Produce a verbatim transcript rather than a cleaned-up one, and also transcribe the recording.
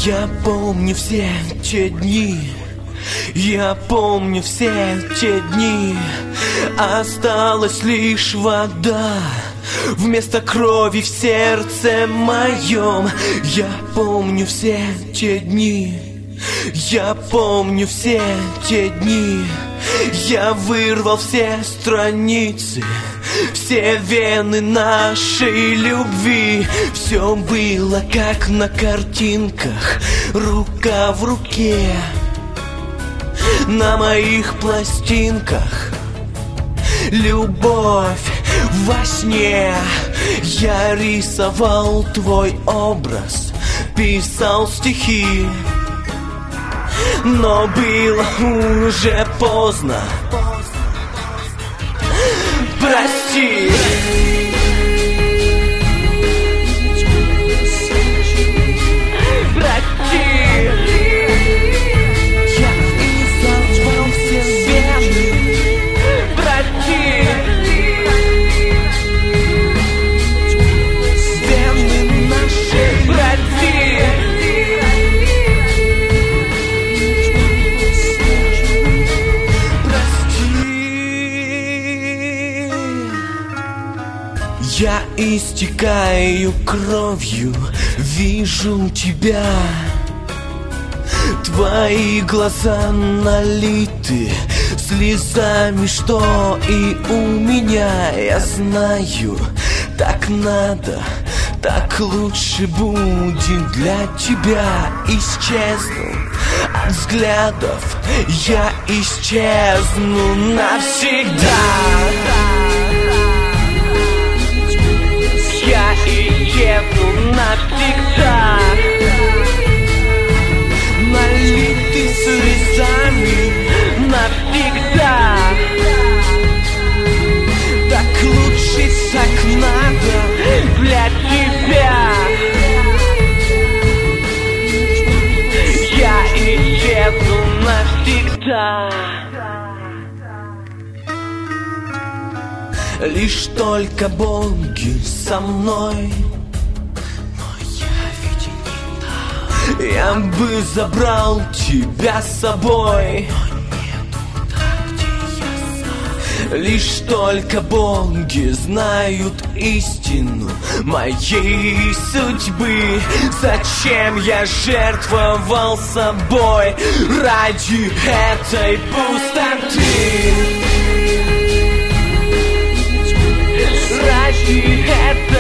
Я помню все те дни, я помню все те дни. Осталась лишь вода вместо крови в сердце моем. Я помню все те дни, я помню все те дни. Я вырвал все страницы, все вены нашей любви. Все было как на картинках, рука в руке. На моих пластинках любовь во сне. Я рисовал твой образ, писал стихи, но было уже поздно. Прости. Я истекаю кровью, вижу тебя. Твои глаза налиты слезами, что и у меня. Я знаю, так надо, так лучше будет для тебя. Исчезну от взглядов, я исчезну навсегда. Я исчезну навсегда. Налиты слезами навсегда. Так лучше, так надо для тебя. Я исчезну навсегда. Лишь только боги со мной, но я ведь не там. Я бы забрал тебя с собой, но не туда, где я сам. Лишь только боги знают истину моей судьбы. Зачем я жертвовал собой ради этой пустоты? Ради этой